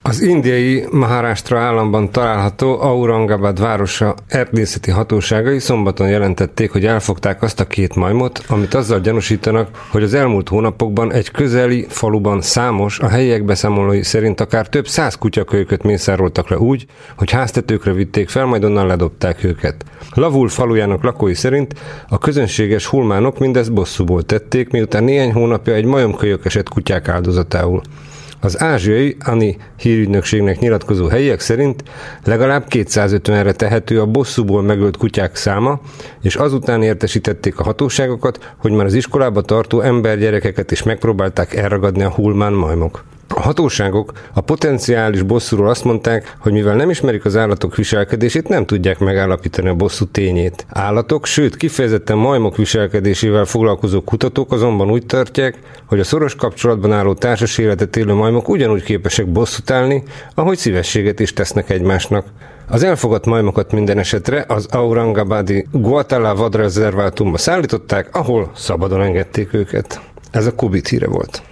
Az indiai Maharashtra államban található Aurangabad városa erdészeti hatóságai szombaton jelentették, hogy elfogták azt a 2 majmot, amit azzal gyanúsítanak, hogy az elmúlt hónapokban egy közeli faluban számos, a helyiek beszámolói szerint akár több 100 kutyakölyköt mészároltak le úgy, hogy háztetőkre vitték fel, majd onnan ledobták őket. Lavul falujának lakói szerint a közönséges hulmánok mindezt bosszúból tették, miután néhány hónapja egy majomkölyök esett kutyák áldozatául. Az ázsiai ANI hírügynökségnek nyilatkozó helyiek szerint legalább 250-re tehető a bosszúból megölt kutyák száma, és azután értesítették a hatóságokat, hogy már az iskolába tartó embergyerekeket is megpróbálták elragadni a hulmán majmok. A hatóságok a potenciális bosszúról azt mondták, hogy mivel nem ismerik az állatok viselkedését, nem tudják megállapítani a bosszú tényét. Állatok, sőt kifejezetten majmok viselkedésével foglalkozó kutatók azonban úgy tartják, hogy a szoros kapcsolatban álló társas életet élő majmok ugyanúgy képesek bosszút állni, ahogy szívességet is tesznek egymásnak. Az elfogadt majmokat minden esetre az Aurangabadi Guatala vadrezervátumba szállították, ahol szabadon engedték őket. Ez a Kubit híre volt.